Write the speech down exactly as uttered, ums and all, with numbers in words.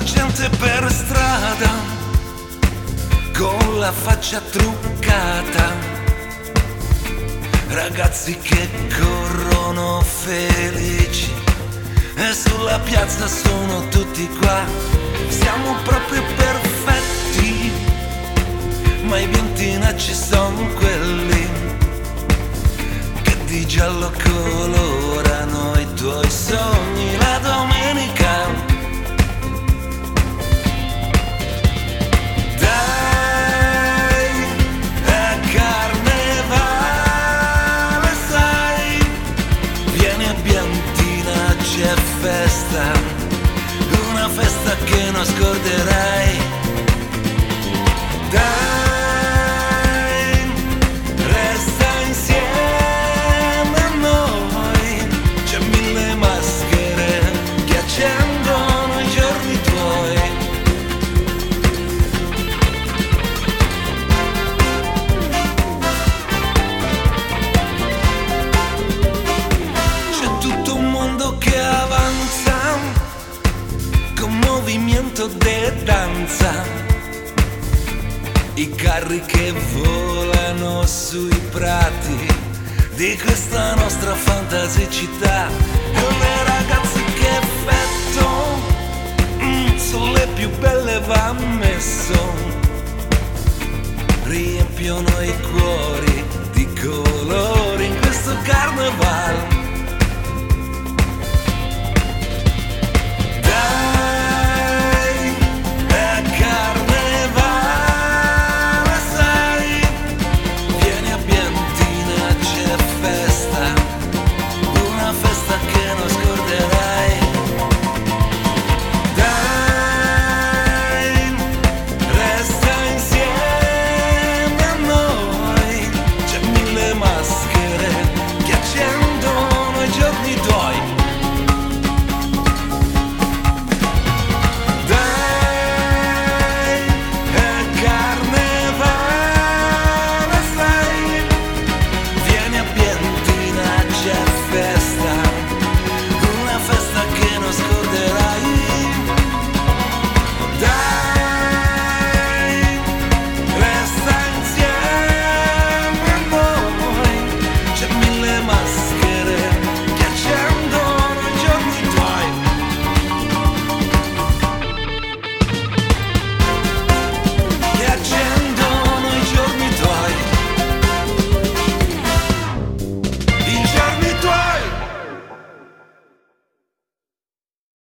gente per strada con la faccia truccata, ragazzi che corrono felici e sulla piazza sono tutti qua. Siamo proprio perfetti, ma i vientinacci sono quelli che di giallo colorano i tuoi sogni la domenica. C'è festa, una festa che non scorderai. Dai, resta insieme a noi, c'è mille maschere che accendono i giorni tuoi. C'è tutto un mondo che avanza con movimento de danza, i carri che volano sui prati di questa nostra fantasicità, e le ragazze che effetto mm, sono le più belle, va ammesso, riempiono i cuori di colori in questo carnaval.